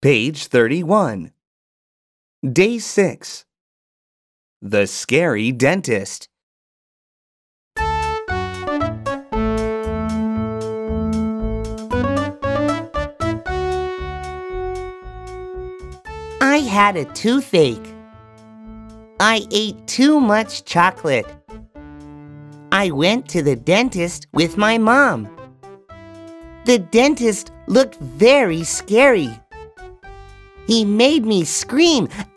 Page 31. Day 6. The Scary Dentist. I had a toothache. I ate too much chocolate. I went to the dentist with my mom. The dentist looked very scary. He made me scream